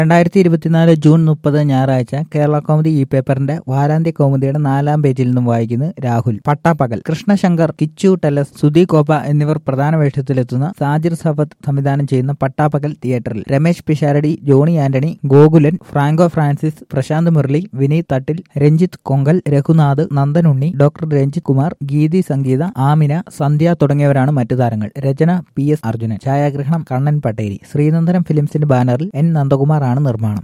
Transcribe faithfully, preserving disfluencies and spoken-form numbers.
രണ്ടായിരത്തി ഇരുപത്തിനാല് ജൂൺ മുപ്പത് ഞായറാഴ്ച കേരള കൗമുദി ഈ പേപ്പറിന്റെ വാരാന്ത്യ കൗമുദിയുടെ നാലാം പേജിൽ നിന്നും വായിക്കുന്നു രാഹുൽ. പട്ടാപ്പകൽ. കൃഷ്ണശങ്കർ, കിച്ചു ടെലസ്, സുധി കോപ്പ എന്നിവർ പ്രധാന വേഷത്തിലെത്തുന്ന സാജിർ സഫത്ത് സംവിധാനം ചെയ്യുന്ന പട്ടാപ്പകൽ തിയേറ്ററിൽ. രമേശ് പിഷാരടി, ജോണി ആന്റണി, ഗോകുലൻ, ഫ്രാങ്കോ ഫ്രാൻസിസ്, പ്രശാന്ത് മുരളി, വിനീത് തട്ടിൽ, രഞ്ജിത്ത് കൊങ്കൽ, രഘുനാഥ്, നന്ദനുണ്ണി, ഡോക്ടർ രഞ്ജിത്ത് കുമാർ, ഗീതി സംഗീത, ആമിന, സന്ധ്യ തുടങ്ങിയവരാണ് മറ്റു താരങ്ങൾ. രചന പി എസ് അർജുനൻ. ഛായാഗ്രഹണം കണ്ണൻ പട്ടേരി. ശ്രീനന്ദനം ഫിലിംസിന്റെ ബാനറിൽ എൻ നന്ദകുമാർ ആണ് നിർമ്മാണം.